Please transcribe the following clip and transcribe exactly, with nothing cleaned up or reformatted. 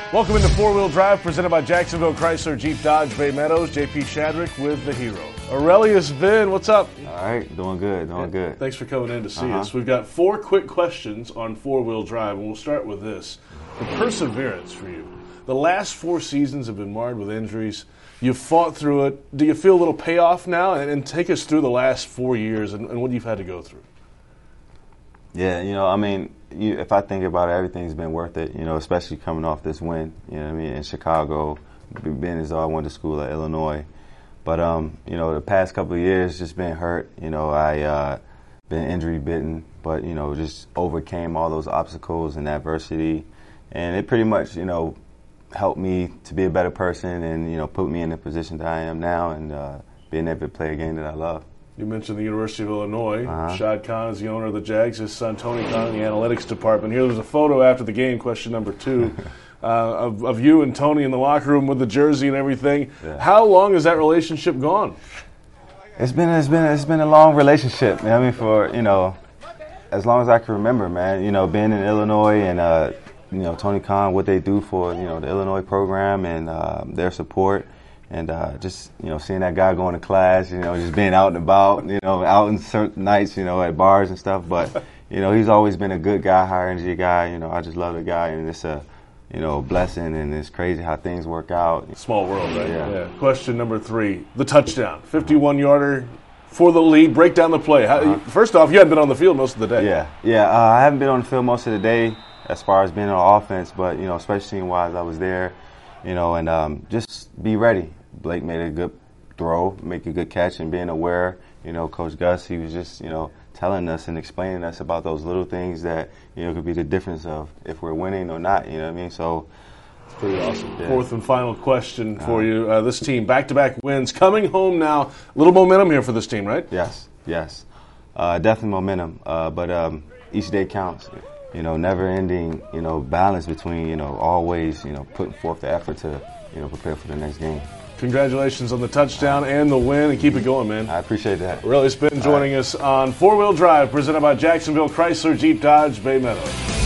Welcome into Four Wheel Drive, presented by Jacksonville Chrysler Jeep Dodge Bay Meadows. J P Shadrick with the hero. Aurelius Vin, what's up? All right, doing good, doing good. Thanks for coming in to see uh-huh. us. We've got four quick questions on Four Wheel Drive, and we'll start with this. The perseverance for you. The last four seasons have been marred with injuries. You've fought through it. Do you feel a little payoff now? And, and take us through the last four years and, and what you've had to go through. Yeah, you know, I mean, you, if I think about it, everything's been worth it, you know, especially coming off this win, you know what I mean, in Chicago, being as though I went to school at Illinois. But, um, you know, the past couple of years just been hurt. You know, I uh, been injury bitten, but, you know, just overcame all those obstacles and adversity. And it pretty much, you know, helped me to be a better person and, you know, put me in the position that I am now and uh, being able to play a game that I love. You mentioned the University of Illinois. Uh-huh. Shad Khan is the owner of the Jags. His son, Tony Khan, in the analytics department. Here was a photo after the game, question number two, uh, of, of you and Tony in the locker room with the jersey and everything. Yeah. How long has that relationship gone? It's been it's been it's been a long relationship. I mean, for you know, as long as I can remember, man. You know, being in Illinois and uh, you know Tony Khan, what they do for you know the Illinois program and uh, their support. And uh, just, you know, seeing that guy going to class, you know, just being out and about, you know, out in certain nights, you know, at bars and stuff. But, you know, he's always been a good guy, high energy guy. You know, I just love the guy, and it's a, you know, blessing, and it's crazy how things work out. Small world, right? Yeah. yeah. Question number three, the touchdown, fifty-one yarder for the lead. Break down the play. How, uh-huh. First off, you hadn't been on the field most of the day. Yeah, yeah. Uh, I haven't been on the field most of the day as far as being on offense, but, you know, especially wise, I was there, you know, and um, just be ready. Blake made a good throw, make a good catch, and being aware, you know, Coach Gus, he was just, you know, telling us and explaining us about those little things that, you know, could be the difference of if we're winning or not, you know what I mean? So it's pretty awesome. Yeah. Fourth and final question for uh, you. Uh, this team, back-to-back wins, coming home now. A little momentum here for this team, right? Yes, yes. Uh, definitely momentum, uh, but um, each day counts. You know, never-ending, you know, balance between, you know, always, you know, putting forth the effort to, you know, prepare for the next game. Congratulations on the touchdown and the win, and keep it going, man. I appreciate that. Aurelius Vin joining right. us on Four Wheel Drive, presented by Jacksonville Chrysler Jeep Dodge Bay Meadows.